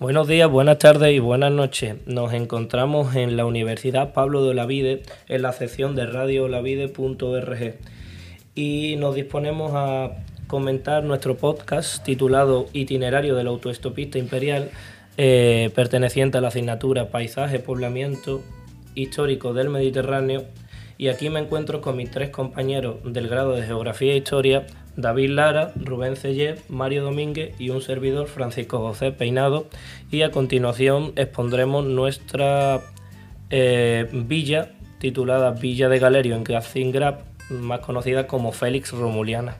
Buenos días, buenas tardes y buenas noches. Nos encontramos en la Universidad Pablo de Olavide, en la sección de radioolavide.org, y nos disponemos a comentar nuestro podcast titulado Itinerario del autoestopista imperial, perteneciente a la asignatura Paisaje, Poblamiento Histórico del Mediterráneo. Y aquí me encuentro con mis tres compañeros del grado de Geografía e Historia: David Lara, Rubén Cellé, Mario Domínguez y un servidor, Francisco José Peinado. Y a continuación expondremos nuestra villa, titulada Villa de Galerio en Gazingrab, más conocida como Félix Romuliana.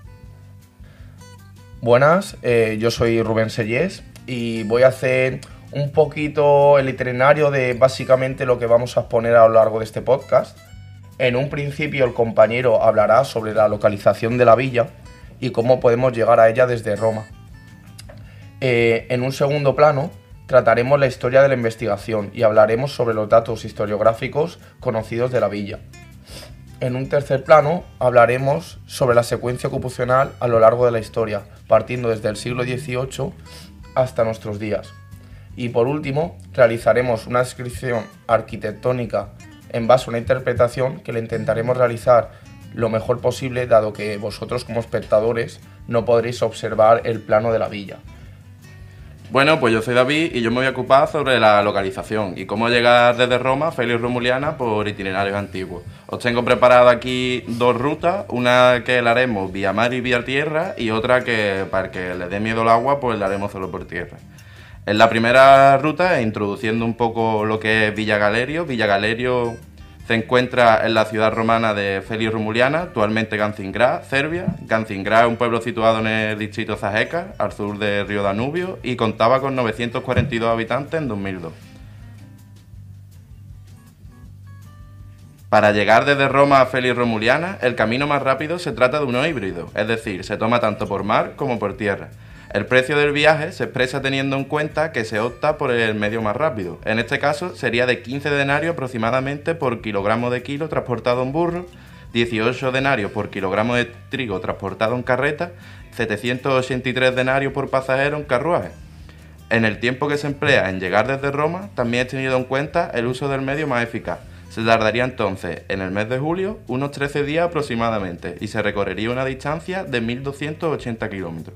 Buenas, yo soy Rubén Sellés y voy a hacer un poquito el itinerario de básicamente lo que vamos a exponer a lo largo de este podcast. En un principio el compañero hablará sobre la localización de la villa y cómo podemos llegar a ella desde Roma. En un segundo plano trataremos la historia de la investigación y hablaremos sobre los datos historiográficos conocidos de la villa. En un tercer plano hablaremos sobre la secuencia ocupacional a lo largo de la historia, partiendo desde el siglo XVIII hasta nuestros días. Y por último realizaremos una descripción arquitectónica en base a una interpretación que le intentaremos realizar lo mejor posible, dado que vosotros como espectadores no podréis observar el plano de la villa. Bueno, pues yo soy David y yo me voy a ocupar sobre la localización y cómo llegar desde Roma a Félix Romuliana por itinerarios antiguos. Os tengo preparado aquí dos rutas, una que la haremos vía mar y vía tierra y otra que, para que le dé miedo el agua, pues la haremos solo por tierra. En la primera ruta, introduciendo un poco lo que es Villa Galerio. Villa Galerio se encuentra en la ciudad romana de Félix Romuliana, actualmente Gazingrad, Serbia. Gazingrad es un pueblo situado en el distrito Zajeca, al sur del río Danubio, y contaba con 942 habitantes en 2002. Para llegar desde Roma a Félix Romuliana, el camino más rápido se trata de uno híbrido, es decir, se toma tanto por mar como por tierra. El precio del viaje se expresa teniendo en cuenta que se opta por el medio más rápido. En este caso sería de 15 denarios aproximadamente por kilogramo de kilo transportado en burro, 18 denarios por kilogramo de trigo transportado en carreta, 783 denarios por pasajero en carruaje. En el tiempo que se emplea en llegar desde Roma también he tenido en cuenta el uso del medio más eficaz. Se tardaría entonces, en el mes de julio, unos 13 días aproximadamente y se recorrería una distancia de 1.280 kilómetros.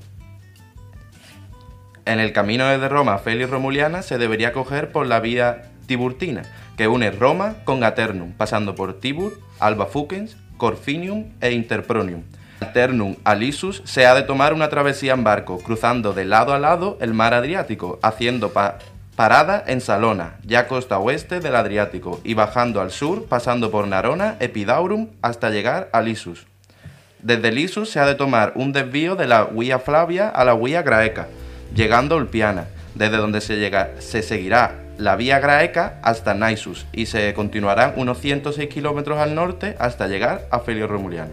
En el camino desde Roma a Félix Romuliana se debería coger por la vía tiburtina, que une Roma con Aternum, pasando por Tibur, Alba Fucens, Corfinium e Interpronium. Aternum a Lissus se ha de tomar una travesía en barco, cruzando de lado a lado el mar Adriático, haciendo parada en Salona, ya costa oeste del Adriático, y bajando al sur, pasando por Narona, Epidaurum, hasta llegar a Lissus. Desde Lissus se ha de tomar un desvío de la Vía Flavia a la Vía Graeca, llegando a Ulpiana, desde donde se seguirá la vía Graeca hasta Naissus y se continuarán unos 106 kilómetros al norte hasta llegar a Félix Romuliana.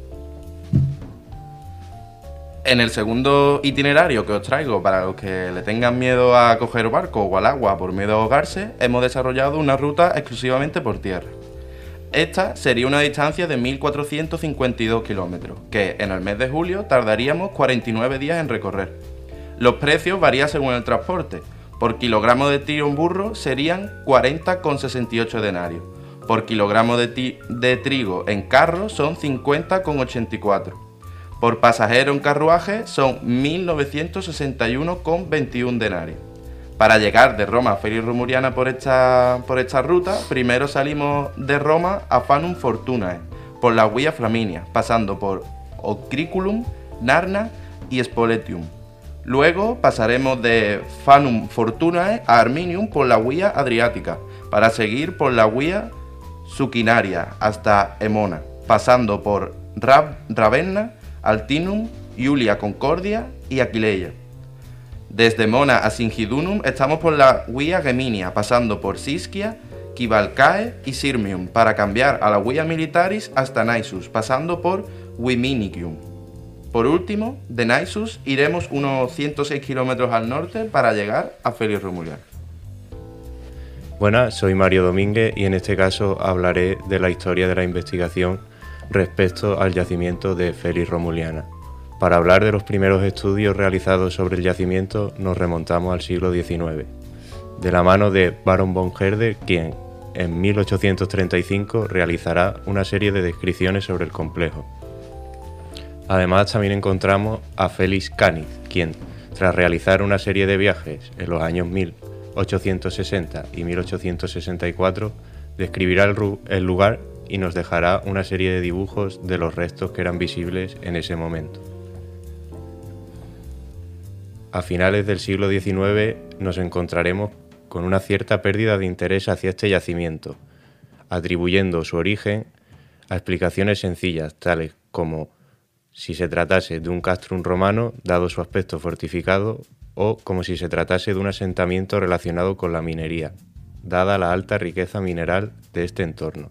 En el segundo itinerario que os traigo para los que le tengan miedo a coger barco o al agua por miedo a ahogarse, hemos desarrollado una ruta exclusivamente por tierra. Esta sería una distancia de 1.452 kilómetros, que en el mes de julio tardaríamos 49 días en recorrer. Los precios varían según el transporte. Por kilogramo de trigo en burro serían 40,68 denarios. Por kilogramo de trigo en carro son 50,84. Por pasajero en carruaje son 1.961,21 denarios. Para llegar de Roma a Félix Romuliana por esta ruta, primero salimos de Roma a Fanum Fortunae, por la Vía Flaminia, pasando por Ocriculum, Narna y Spoletium. Luego pasaremos de Fanum Fortunae a Arminium por la Vía Adriática, para seguir por la Vía Suquinaria hasta Emona, pasando por Ravenna, Altinum, Iulia Concordia y Aquileia. Desde Emona a Singidunum estamos por la Vía Geminia, pasando por Siscia, Kivalcae y Sirmium, para cambiar a la Vía Militaris hasta Naissus, pasando por Viminicium. Por último, de Naissus iremos unos 106 kilómetros al norte para llegar a Félix Romuliana. Buenas, soy Mario Domínguez y en este caso hablaré de la historia de la investigación respecto al yacimiento de Félix Romuliana. Para hablar de los primeros estudios realizados sobre el yacimiento nos remontamos al siglo XIX, de la mano de Baron von Herder, quien en 1835 realizará una serie de descripciones sobre el complejo. Además también encontramos a Felix Canitz, quien, tras realizar una serie de viajes en los años 1860 y 1864, describirá el lugar y nos dejará una serie de dibujos de los restos que eran visibles en ese momento. A finales del siglo XIX nos encontraremos con una cierta pérdida de interés hacia este yacimiento, atribuyendo su origen a explicaciones sencillas, tales como si se tratase de un castrum romano, dado su aspecto fortificado, o como si se tratase de un asentamiento relacionado con la minería, dada la alta riqueza mineral de este entorno.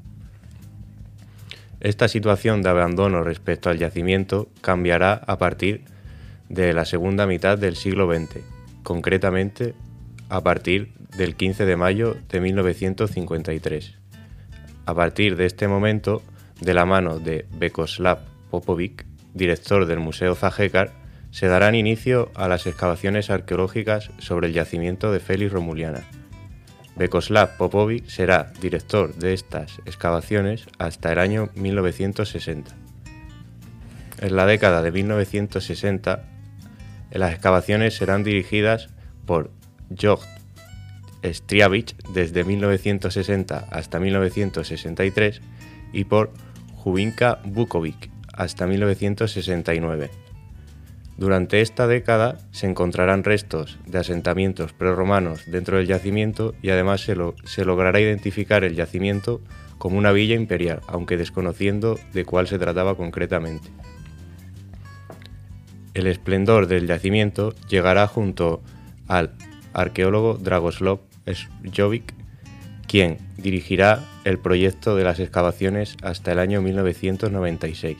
Esta situación de abandono respecto al yacimiento cambiará a partir de la segunda mitad del siglo XX, concretamente a partir del 15 de mayo de 1953. A partir de este momento, de la mano de Vyacheslav Popovic, director del Museo Záhekar, se darán inicio a las excavaciones arqueológicas sobre el yacimiento de Felis Romuliana. Vyacheslav Popovic será director de estas excavaciones hasta el año 1960. En la década de 1960, las excavaciones serán dirigidas por Georg Striavich desde 1960 hasta 1963 y por Hubinka Vukovic hasta 1969. Durante esta década se encontrarán restos de asentamientos prerromanos dentro del yacimiento y además se logrará identificar el yacimiento como una villa imperial, aunque desconociendo de cuál se trataba concretamente. El esplendor del yacimiento llegará junto al arqueólogo Dragoslav Jovic, quien dirigirá el proyecto de las excavaciones hasta el año 1996.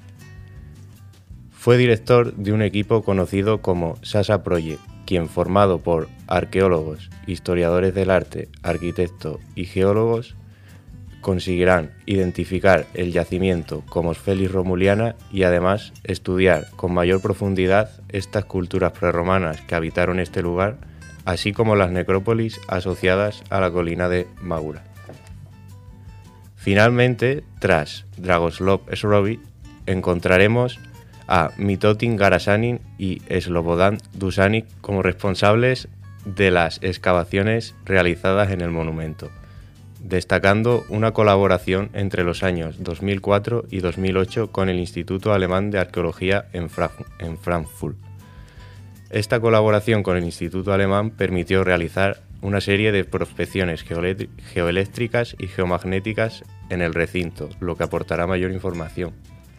Fue director de un equipo conocido como Sasa Project, quien, formado por arqueólogos, historiadores del arte, arquitectos y geólogos, conseguirán identificar el yacimiento como Felis Romuliana y además estudiar con mayor profundidad estas culturas prerromanas que habitaron este lugar, así como las necrópolis asociadas a la colina de Magura. Finalmente, tras Dragoslav Srovi, encontraremos a Mitotin Garasanin y Slobodan Dušanić como responsables de las excavaciones realizadas en el monumento, destacando una colaboración entre los años 2004 y 2008 con el Instituto Alemán de Arqueología en Frankfurt. Esta colaboración con el Instituto Alemán permitió realizar una serie de prospecciones geoeléctricas y geomagnéticas en el recinto, lo que aportará mayor información.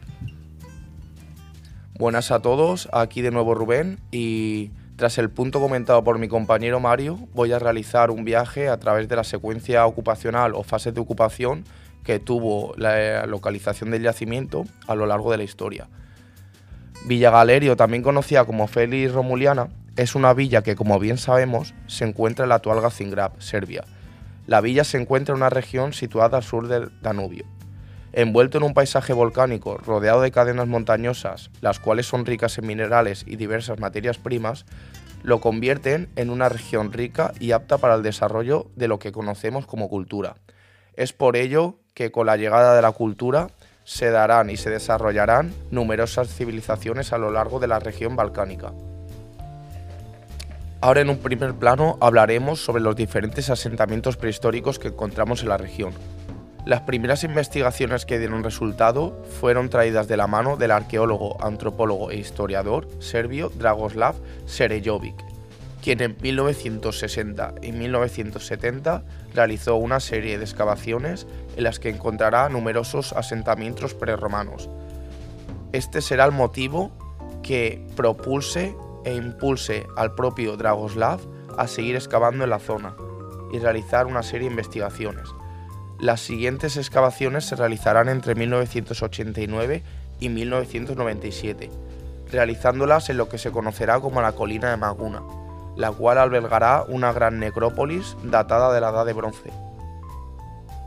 Buenas a todos, aquí de nuevo Rubén, y tras el punto comentado por mi compañero Mario, voy a realizar un viaje a través de la secuencia ocupacional o fases de ocupación que tuvo la localización del yacimiento a lo largo de la historia. Villa Galerio, también conocida como Felis Romuliana, es una villa que, como bien sabemos, se encuentra en la actual Gazingrad, Serbia. La villa se encuentra en una región situada al sur del Danubio. Envuelto en un paisaje volcánico rodeado de cadenas montañosas, las cuales son ricas en minerales y diversas materias primas, lo convierten en una región rica y apta para el desarrollo de lo que conocemos como cultura. Es por ello que con la llegada de la cultura se darán y se desarrollarán numerosas civilizaciones a lo largo de la región balcánica. Ahora, en un primer plano, hablaremos sobre los diferentes asentamientos prehistóricos que encontramos en la región. Las primeras investigaciones que dieron resultado fueron traídas de la mano del arqueólogo, antropólogo e historiador serbio Dragoslav Serejovic, quien en 1960 y 1970 realizó una serie de excavaciones en las que encontrará numerosos asentamientos prerromanos. Este será el motivo que propulse e impulse al propio Dragoslav a seguir excavando en la zona y realizar una serie de investigaciones. Las siguientes excavaciones se realizarán entre 1989 y 1997, realizándolas en lo que se conocerá como la colina de Maguna, la cual albergará una gran necrópolis datada de la Edad de Bronce.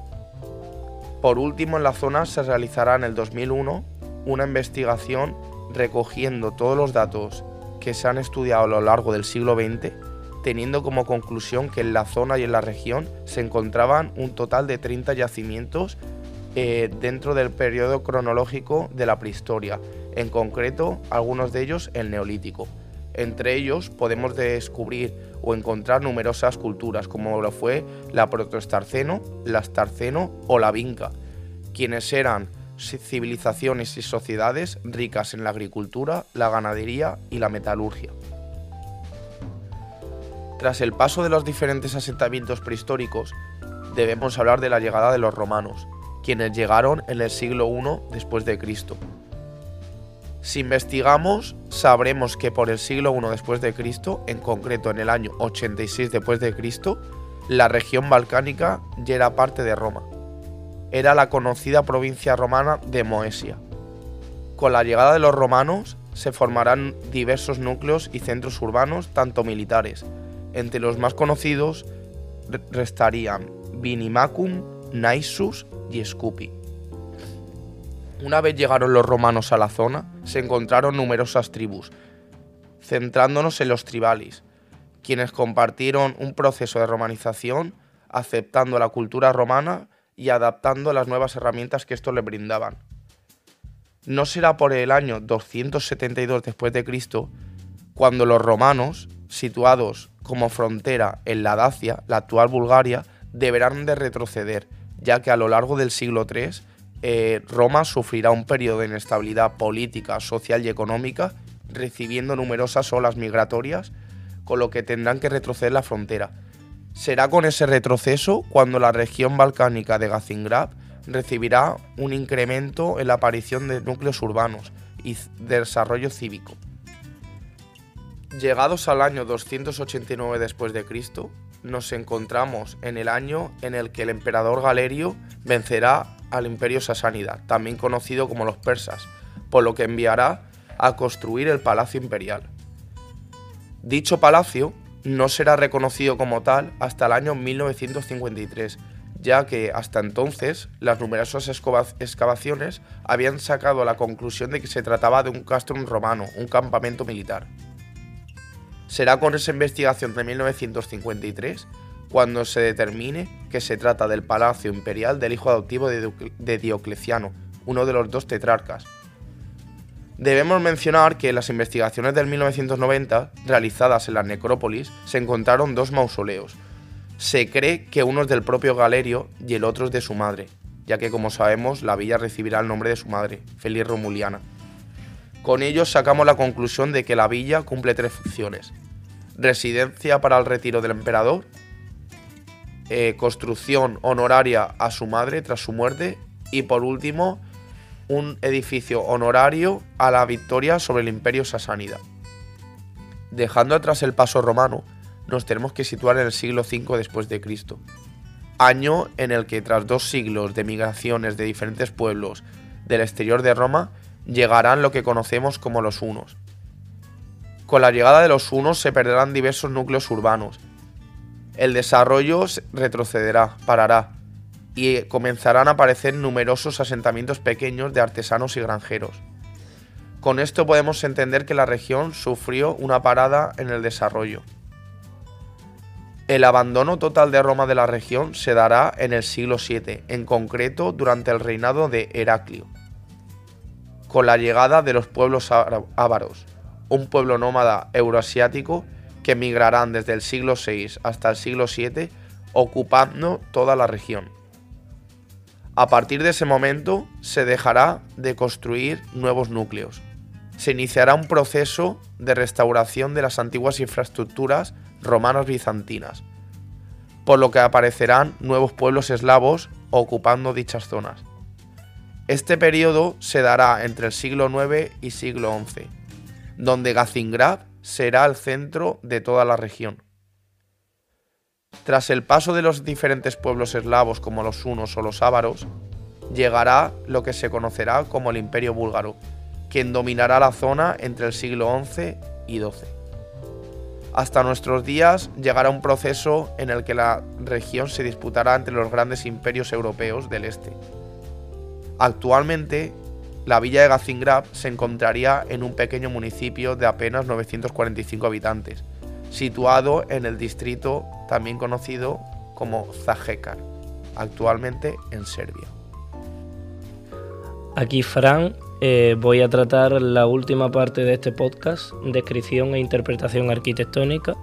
Por último, en la zona se realizará en el 2001 una investigación recogiendo todos los datos que se han estudiado a lo largo del siglo XX, teniendo como conclusión que en la zona y en la región se encontraban un total de 30 yacimientos dentro del periodo cronológico de la prehistoria, en concreto algunos de ellos el Neolítico. Entre ellos podemos descubrir o encontrar numerosas culturas, como lo fue la Protoestarceno, la Estarceno o la Vinca, quienes eran civilizaciones y sociedades ricas en la agricultura, la ganadería y la metalurgia. Tras el paso de los diferentes asentamientos prehistóricos, debemos hablar de la llegada de los romanos, quienes llegaron en el siglo I después de Cristo. Si investigamos, sabremos que por el siglo I después de Cristo, en concreto en el año 86 después de Cristo, la región balcánica ya era parte de Roma. Era la conocida provincia romana de Moesia. Con la llegada de los romanos se formarán diversos núcleos y centros urbanos, tanto militares. Entre los más conocidos restarían Viнимacum, Naissus y Scupi. Una vez llegaron los romanos a la zona, se encontraron numerosas tribus, centrándonos en los tribalis, quienes compartieron un proceso de romanización, aceptando la cultura romana y adaptando las nuevas herramientas que estos les brindaban. No será por el año 272 después de Cristo cuando los romanos, situados como frontera en la Dacia, la actual Bulgaria, deberán de retroceder, ya que a lo largo del siglo III Roma sufrirá un periodo de inestabilidad política, social y económica, recibiendo numerosas olas migratorias, con lo que tendrán que retroceder la frontera. Será con ese retroceso cuando la región balcánica de Gazingrad recibirá un incremento en la aparición de núcleos urbanos y de desarrollo cívico. Llegados al año 289 después de Cristo, nos encontramos en el año en el que el emperador Galerio vencerá al imperio sasánida, también conocido como los persas, por lo que enviará a construir el Palacio Imperial. Dicho palacio no será reconocido como tal hasta el año 1953, ya que hasta entonces las numerosas excavaciones habían sacado la conclusión de que se trataba de un castrum romano, un campamento militar. Será con esa investigación de 1953 cuando se determine que se trata del Palacio Imperial del hijo adoptivo de Diocleciano, uno de los dos tetrarcas. Debemos mencionar que en las investigaciones del 1990, realizadas en las necrópolis, se encontraron dos mausoleos. Se cree que uno es del propio Galerio y el otro es de su madre, ya que, como sabemos, la villa recibirá el nombre de su madre, Feliz Romuliana. Con ello sacamos la conclusión de que la villa cumple tres funciones: residencia para el retiro del emperador, construcción honoraria a su madre tras su muerte y, por último, un edificio honorario a la victoria sobre el imperio sasánida. Dejando atrás el paso romano, nos tenemos que situar en el siglo V después de Cristo, año en el que, tras 2 siglos de migraciones de diferentes pueblos del exterior de Roma, llegarán lo que conocemos como los hunos. Con la llegada de los hunos se perderán diversos núcleos urbanos. El desarrollo retrocederá, parará, y comenzarán a aparecer numerosos asentamientos pequeños de artesanos y granjeros. Con esto podemos entender que la región sufrió una parada en el desarrollo. El abandono total de Roma de la región se dará en el siglo VII, en concreto durante el reinado de Heraclio, con la llegada de los pueblos ávaros, un pueblo nómada euroasiático que migrarán desde el siglo VI hasta el siglo VII, ocupando toda la región. A partir de ese momento se dejará de construir nuevos núcleos. Se iniciará un proceso de restauración de las antiguas infraestructuras romanas bizantinas, por lo que aparecerán nuevos pueblos eslavos ocupando dichas zonas. Este periodo se dará entre el siglo IX y siglo XI, donde Gazingrad será el centro de toda la región. Tras el paso de los diferentes pueblos eslavos como los hunos o los ávaros, llegará lo que se conocerá como el Imperio Búlgaro, quien dominará la zona entre el siglo XI y XII. Hasta nuestros días llegará un proceso en el que la región se disputará entre los grandes imperios europeos del este. Actualmente, la villa de Gazingrab se encontraría en un pequeño municipio de apenas 945 habitantes, situado en el distrito también conocido como Zahekar, actualmente en Serbia. Aquí, Fran, voy a tratar la última parte de este podcast, descripción e interpretación arquitectónica.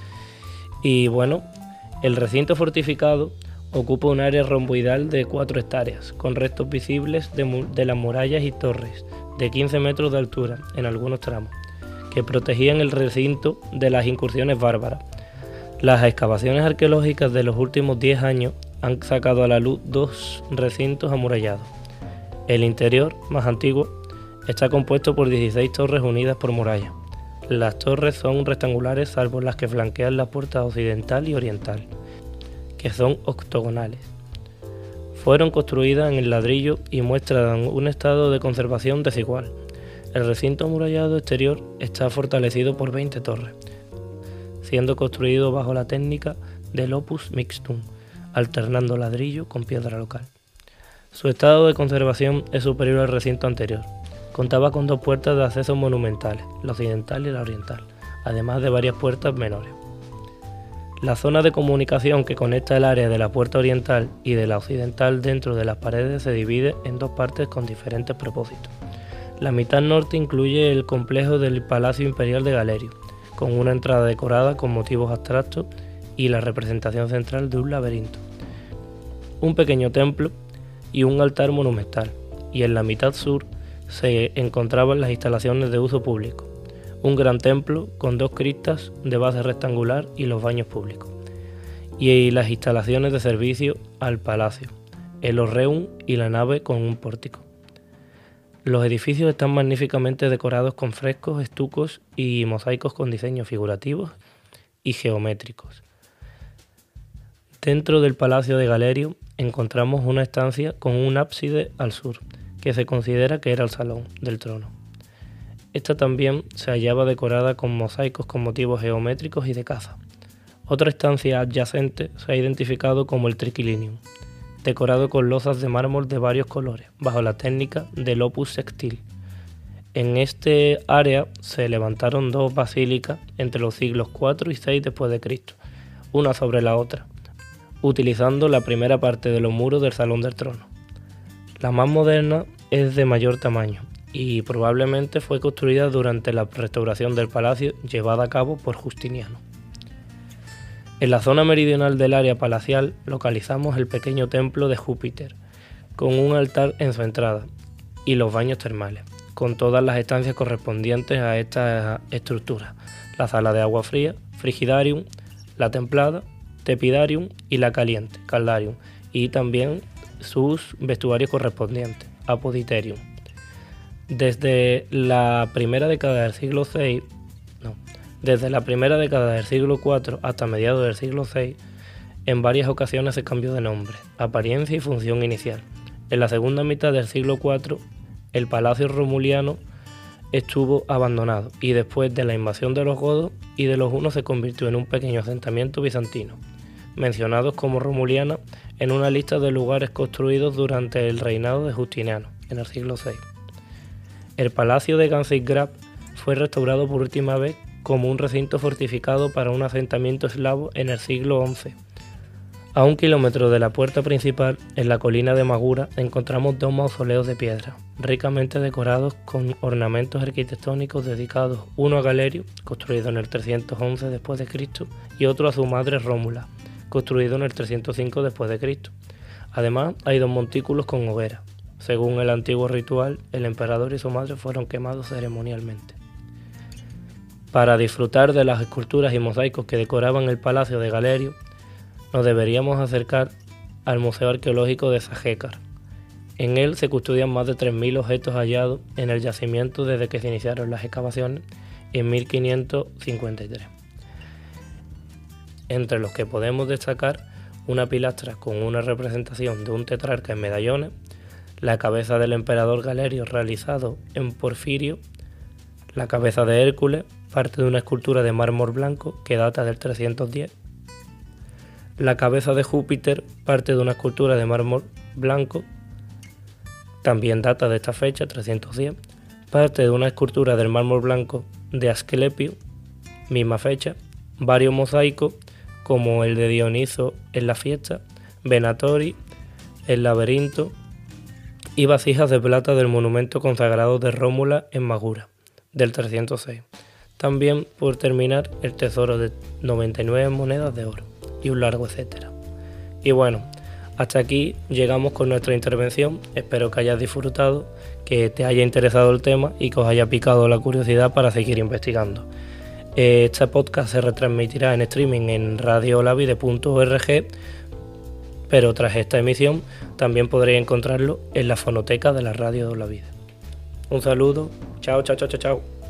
Y bueno, el recinto fortificado ocupa un área romboidal de 4 hectáreas, con restos visibles de las murallas y torres, de 15 metros de altura en algunos tramos, que protegían el recinto de las incursiones bárbaras. Las excavaciones arqueológicas de los últimos 10 años han sacado a la luz 2 recintos amurallados. El interior, más antiguo, está compuesto por 16 torres unidas por murallas. Las torres son rectangulares salvo las que flanquean la puerta occidental y oriental, que son octogonales. Fueron construidas en el ladrillo y muestran un estado de conservación desigual. El recinto amurallado exterior está fortalecido por 20 torres, siendo construido bajo la técnica del opus mixtum, alternando ladrillo con piedra local. Su estado de conservación es superior al recinto anterior. Contaba con 2 puertas de acceso monumentales, la occidental y la oriental, además de varias puertas menores. La zona de comunicación que conecta el área de la puerta oriental y de la occidental dentro de las paredes se divide en 2 partes con diferentes propósitos. La mitad norte incluye el complejo del Palacio Imperial de Galerio, con una entrada decorada con motivos abstractos y la representación central de un laberinto, un pequeño templo y un altar monumental, y en la mitad sur se encontraban las instalaciones de uso público, un gran templo con 2 criptas de base rectangular y los baños públicos, y las instalaciones de servicio al palacio, el horreum y la nave con un pórtico. Los edificios están magníficamente decorados con frescos, estucos y mosaicos con diseños figurativos y geométricos. Dentro del Palacio de Galerio encontramos una estancia con un ábside al sur, que se considera que era el salón del trono. Esta también se hallaba decorada con mosaicos con motivos geométricos y de caza. Otra estancia adyacente se ha identificado como el triclinium, decorado con lozas de mármol de varios colores, bajo la técnica del opus sextil. En este área se levantaron 2 basílicas entre los siglos IV y VI después de Cristo, una sobre la otra, utilizando la primera parte de los muros del Salón del Trono. La más moderna es de mayor tamaño y probablemente fue construida durante la restauración del palacio llevada a cabo por Justiniano. En la zona meridional del área palacial localizamos el pequeño templo de Júpiter, con un altar en su entrada, y los baños termales, con todas las estancias correspondientes a esta estructura: la sala de agua fría, frigidarium, la templada, tepidarium y la caliente, caldarium, y también sus vestuarios correspondientes, apoditerium. Desde la primera década del siglo IV hasta mediados del siglo VI, en varias ocasiones se cambió de nombre, apariencia y función inicial. En la segunda mitad del siglo IV, el palacio romuliano estuvo abandonado y después de la invasión de los godos y de los hunos se convirtió en un pequeño asentamiento bizantino, mencionados como Romuliana en una lista de lugares construidos durante el reinado de Justiniano, en el siglo VI. El palacio de Gazingrab fue restaurado por última vez como un recinto fortificado para un asentamiento eslavo en el siglo XI. A 1 kilómetro de la puerta principal, en la colina de Magura, encontramos 2 mausoleos de piedra, ricamente decorados con ornamentos arquitectónicos dedicados, uno a Galerio, construido en el 311 después de Cristo, y otro a su madre Rómula, construido en el 305 después de Cristo. Además, hay 2 montículos con hoguera. Según el antiguo ritual, el emperador y su madre fueron quemados ceremonialmente. Para disfrutar de las esculturas y mosaicos que decoraban el palacio de Galerio, nos deberíamos acercar al Museo Arqueológico de Zahekar. En él se custodian más de 3.000 objetos hallados en el yacimiento desde que se iniciaron las excavaciones en 1553, entre los que podemos destacar una pilastra con una representación de un tetrarca en medallones, la cabeza del emperador Galerio realizado en porfirio, la cabeza de Hércules, parte de una escultura de mármol blanco que data del 310, la cabeza de Júpiter, parte de una escultura de mármol blanco también data de esta fecha, 310, parte de una escultura del mármol blanco de Asclepio, misma fecha, varios mosaicos como el de Dioniso en la fiesta, Venatori, el laberinto y vasijas de plata del monumento consagrado de Rómula en Magura, del 306. También, por terminar, el tesoro de 99 monedas de oro y un largo etcétera. Y bueno, hasta aquí llegamos con nuestra intervención. Espero que hayas disfrutado, que te haya interesado el tema y que os haya picado la curiosidad para seguir investigando. Este podcast se retransmitirá en streaming en radiolavide.org, pero tras esta emisión también podréis encontrarlo en la fonoteca de la Radio de la Vida. Un saludo, chao, chao, chao, chao, chao.